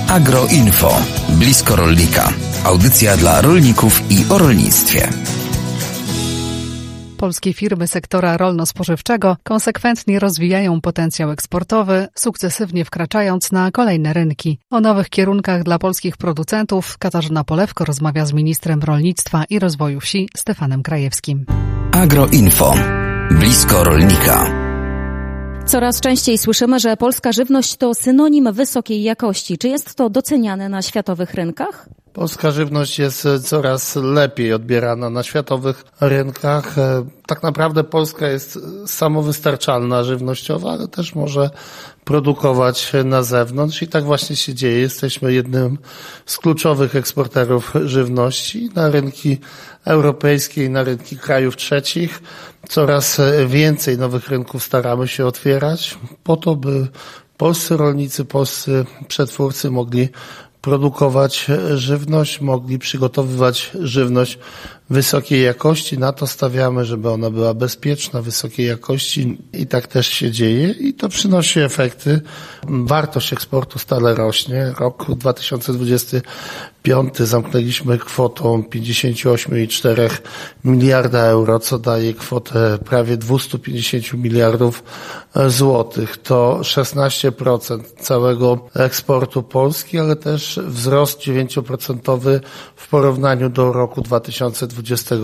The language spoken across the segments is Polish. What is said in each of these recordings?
Agroinfo. Blisko rolnika. Audycja dla rolników i o rolnictwie. Polskie firmy sektora rolno-spożywczego konsekwentnie rozwijają potencjał eksportowy, sukcesywnie wkraczając na kolejne rynki. O nowych kierunkach dla polskich producentów Katarzyna Polewko rozmawia z ministrem rolnictwa i rozwoju wsi Stefanem Krajewskim. Agroinfo. Blisko rolnika. Coraz częściej słyszymy, że polska żywność to synonim wysokiej jakości. Czy jest to doceniane na światowych rynkach? Polska żywność jest coraz lepiej odbierana na światowych rynkach. Tak naprawdę Polska jest samowystarczalna żywnościowa, ale też może produkować na zewnątrz i tak właśnie się dzieje. Jesteśmy jednym z kluczowych eksporterów żywności na rynki europejskie i na rynki krajów trzecich. Coraz więcej nowych rynków staramy się otwierać po to, by polscy rolnicy, polscy przetwórcy mogli produkować żywność, mogli przygotowywać żywność wysokiej jakości. Na to stawiamy, żeby ona była bezpieczna, wysokiej jakości i tak też się dzieje i to przynosi efekty. Wartość eksportu stale rośnie. Rok 2025 zamknęliśmy kwotą 58,4 miliarda euro, co daje kwotę prawie 250 miliardów złotych. To 16% całego eksportu Polski, ale też wzrost 9% w porównaniu do roku 2024.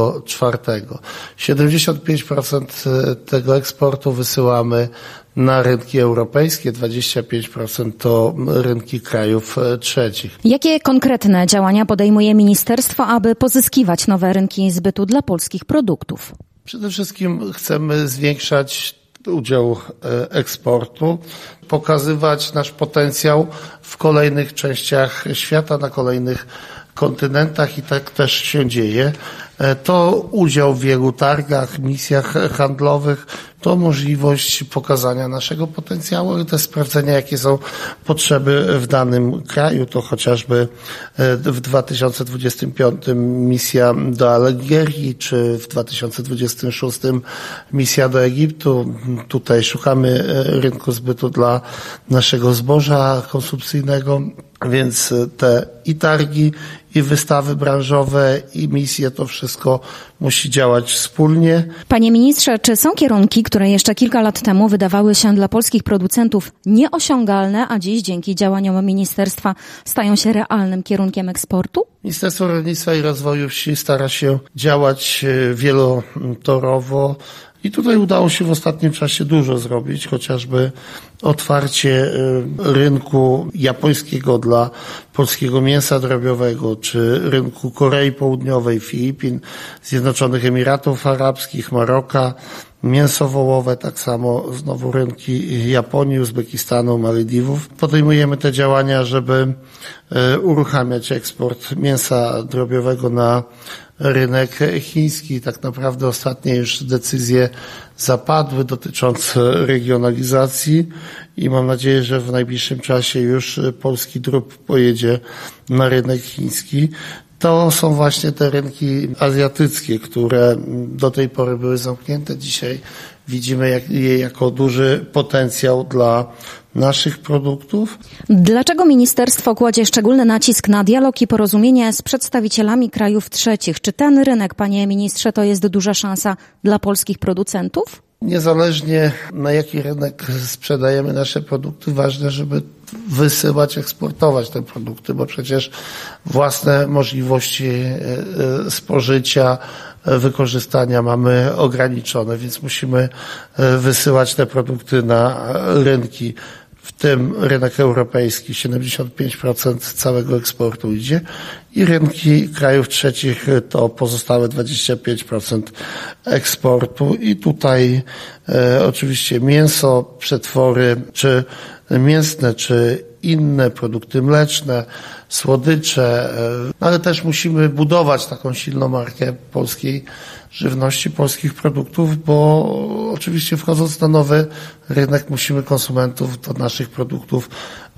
75% tego eksportu wysyłamy na rynki europejskie, 25% to rynki krajów trzecich. Jakie konkretne działania podejmuje ministerstwo, aby pozyskiwać nowe rynki zbytu dla polskich produktów? Przede wszystkim chcemy zwiększać udział eksportu, pokazywać nasz potencjał w kolejnych częściach świata, na kolejnych kontynentach i tak też się dzieje. To udział w wielu targach, misjach handlowych, to możliwość pokazania naszego potencjału, ale też sprawdzenia, jakie są potrzeby w danym kraju. To chociażby w 2025 misja do Algierii, czy w 2026 misja do Egiptu. Tutaj szukamy rynku zbytu dla naszego zboża konsumpcyjnego, więc te i targi, i wystawy branżowe, i misje, to wszystko musi działać wspólnie. Panie ministrze, czy są kierunki, które jeszcze kilka lat temu wydawały się dla polskich producentów nieosiągalne, a dziś dzięki działaniom ministerstwa stają się realnym kierunkiem eksportu? Ministerstwo Rolnictwa i Rozwoju Wsi stara się działać wielotorowo. I tutaj udało się w ostatnim czasie dużo zrobić, chociażby otwarcie rynku japońskiego dla polskiego mięsa drobiowego, czy rynku Korei Południowej, Filipin, Zjednoczonych Emiratów Arabskich, Maroka, mięso wołowe, tak samo znowu rynki Japonii, Uzbekistanu, Malediwów. Podejmujemy te działania, żeby uruchamiać eksport mięsa drobiowego na rynek chiński. Tak naprawdę ostatnie już decyzje zapadły dotyczące regionalizacji i mam nadzieję, że w najbliższym czasie już polski drób pojedzie na rynek chiński. To są właśnie te rynki azjatyckie, które do tej pory były zamknięte. Dzisiaj widzimy je jako duży potencjał dla naszych produktów. Dlaczego ministerstwo kładzie szczególny nacisk na dialog i porozumienie z przedstawicielami krajów trzecich? Czy ten rynek, panie ministrze, to jest duża szansa dla polskich producentów? Niezależnie na jaki rynek sprzedajemy nasze produkty, ważne, żeby wysyłać, eksportować te produkty, bo przecież własne możliwości spożycia, wykorzystania mamy ograniczone, więc musimy wysyłać te produkty na rynki, w tym rynek europejski, 75% całego eksportu idzie i rynki krajów trzecich to pozostałe 25% eksportu i tutaj oczywiście mięso, przetwory, czy mięsne, czy inne produkty mleczne, słodycze, ale też musimy budować taką silną markę polskiej żywności, polskich produktów, bo oczywiście wchodząc na nowy rynek musimy konsumentów do naszych produktów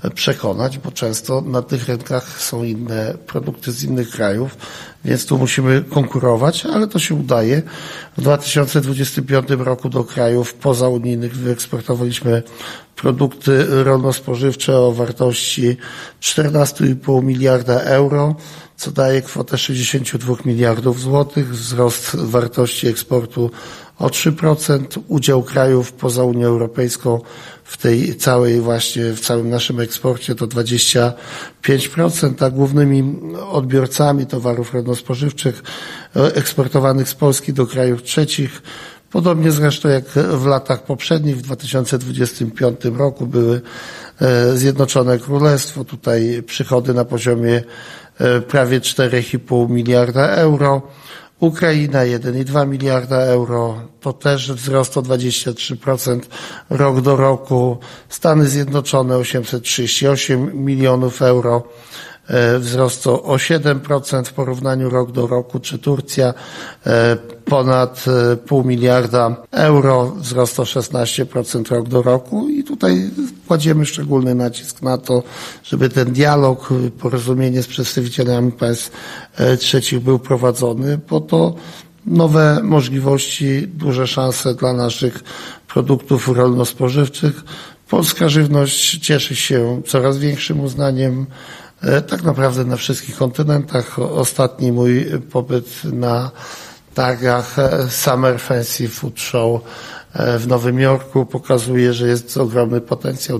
przekonać, bo często na tych rynkach są inne produkty z innych krajów, więc tu musimy konkurować, ale to się udaje. W 2025 roku do krajów pozaunijnych wyeksportowaliśmy produkty rolno-spożywcze o wartości 14,5 miliarda euro, co daje kwotę 62 miliardów złotych, wzrost wartości eksportu o 3%, udział krajów poza Unią Europejską w tej całej w całym naszym eksporcie to 25%, a głównymi odbiorcami towarów rolno-spożywczych eksportowanych z Polski do krajów trzecich, podobnie zresztą jak w latach poprzednich, w 2025 roku były Zjednoczone Królestwo, tutaj przychody na poziomie prawie 4,5 miliarda euro, Ukraina 1,2 miliarda euro, to też wzrost o 23% rok do roku, Stany Zjednoczone 838 milionów euro, wzrost o 7% w porównaniu rok do roku, czy Turcja ponad 0,5 miliarda euro, wzrost o 16% rok do roku i tutaj kładziemy szczególny nacisk na to, żeby ten dialog, porozumienie z przedstawicielami państw trzecich był prowadzony, bo to nowe możliwości, duże szanse dla naszych produktów rolno-spożywczych. Polska żywność cieszy się coraz większym uznaniem tak naprawdę na wszystkich kontynentach. Ostatni mój pobyt na targach Summer Fancy Food Show w Nowym Jorku pokazuje, że jest ogromny potencjał.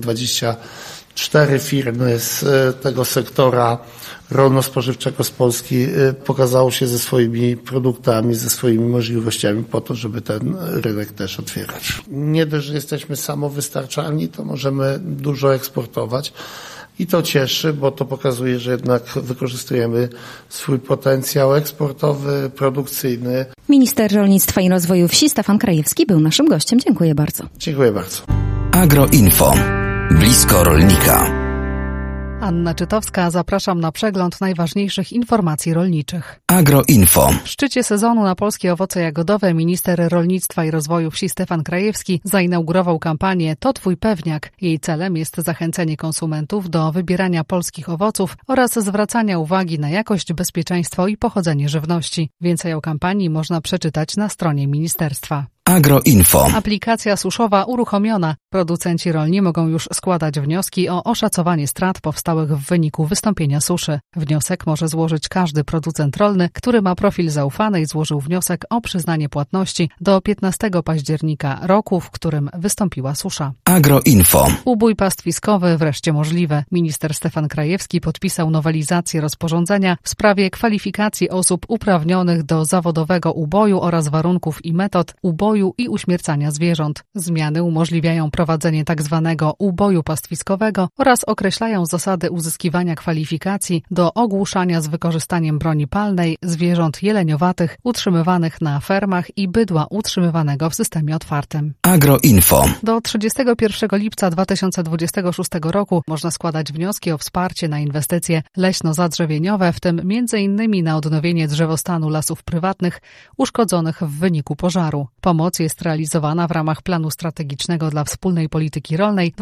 24 firmy z tego sektora rolno-spożywczego z Polski pokazało się ze swoimi produktami, ze swoimi możliwościami po to, żeby ten rynek też otwierać. Nie dość, że jesteśmy samowystarczalni, to możemy dużo eksportować. I to cieszy, bo to pokazuje, że jednak wykorzystujemy swój potencjał eksportowy, produkcyjny. Minister Rolnictwa i Rozwoju Wsi Stefan Krajewski był naszym gościem. Dziękuję bardzo. Dziękuję bardzo. Agroinfo. Blisko rolnika. Anna Czytowska, zapraszam na przegląd najważniejszych informacji rolniczych. Agroinfo. W szczycie sezonu na polskie owoce jagodowe minister Rolnictwa i Rozwoju Wsi Stefan Krajewski zainaugurował kampanię To Twój Pewniak. Jej celem jest zachęcenie konsumentów do wybierania polskich owoców oraz zwracania uwagi na jakość, bezpieczeństwo i pochodzenie żywności. Więcej o kampanii można przeczytać na stronie ministerstwa. Agroinfo. Aplikacja suszowa uruchomiona. Producenci rolni mogą już składać wnioski o oszacowanie strat powstałych w wyniku wystąpienia suszy. Wniosek może złożyć każdy producent rolny, który ma profil zaufany i złożył wniosek o przyznanie płatności do 15 października roku, w którym wystąpiła susza. Agroinfo. Ubój pastwiskowy wreszcie możliwy. Minister Stefan Krajewski podpisał nowelizację rozporządzenia w sprawie kwalifikacji osób uprawnionych do zawodowego uboju oraz warunków i metod uboju i uśmiercania zwierząt. Zmiany umożliwiają prowadzenie tzw. uboju pastwiskowego oraz określają zasady uzyskiwania kwalifikacji do ogłuszania z wykorzystaniem broni palnej zwierząt jeleniowatych utrzymywanych na fermach i bydła utrzymywanego w systemie otwartym. Agroinfo. Do 31 lipca 2026 roku można składać wnioski o wsparcie na inwestycje leśno-zadrzewieniowe, w tym m.in. na odnowienie drzewostanu lasów prywatnych uszkodzonych w wyniku pożaru. Pomoc jest realizowana w ramach planu strategicznego dla wspólnej polityki rolnej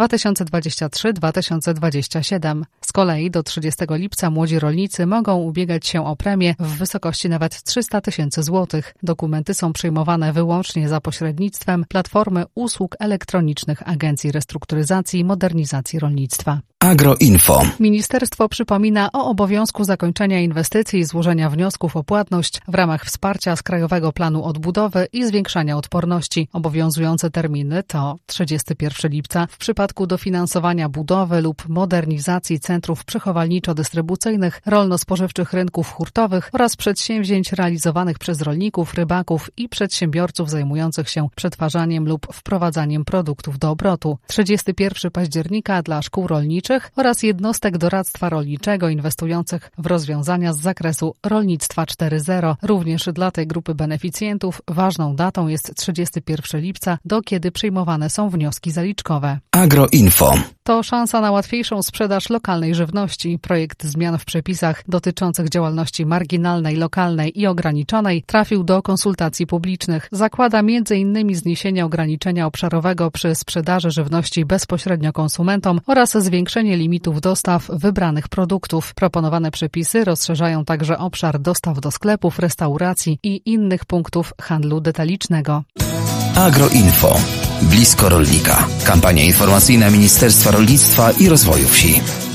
2023-2027. Z kolei do 30 lipca młodzi rolnicy mogą ubiegać się o premię w wysokości nawet 300 tysięcy złotych. Dokumenty są przyjmowane wyłącznie za pośrednictwem Platformy Usług Elektronicznych Agencji Restrukturyzacji i Modernizacji Rolnictwa. Agroinfo. Ministerstwo przypomina o obowiązku zakończenia inwestycji i złożenia wniosków o płatność w ramach wsparcia z Krajowego Planu Odbudowy i zwiększania odporności. Obowiązujące terminy to 31 lipca w przypadku dofinansowania budowy lub modernizacji centrów przechowalniczo-dystrybucyjnych, rolno-spożywczych rynków hurtowych oraz przedsięwzięć realizowanych przez rolników, rybaków i przedsiębiorców zajmujących się przetwarzaniem lub wprowadzaniem produktów do obrotu. 31 października dla szkół rolniczych oraz jednostek doradztwa rolniczego inwestujących w rozwiązania z zakresu rolnictwa 4.0. Również dla tej grupy beneficjentów ważną datą jest 31 lipca, do kiedy przyjmowane są wnioski zaliczkowe. Agroinfo. To szansa na łatwiejszą sprzedaż lokalnej żywności. Projekt zmian w przepisach dotyczących działalności marginalnej, lokalnej i ograniczonej trafił do konsultacji publicznych. Zakłada m.in. zniesienie ograniczenia obszarowego przy sprzedaży żywności bezpośrednio konsumentom oraz zwiększenie limitów dostaw wybranych produktów. Proponowane przepisy rozszerzają także obszar dostaw do sklepów, restauracji i innych punktów handlu detalicznego. Agroinfo. Blisko rolnika. Kampania informacyjna Ministerstwa Rolnictwa i Rozwoju Wsi.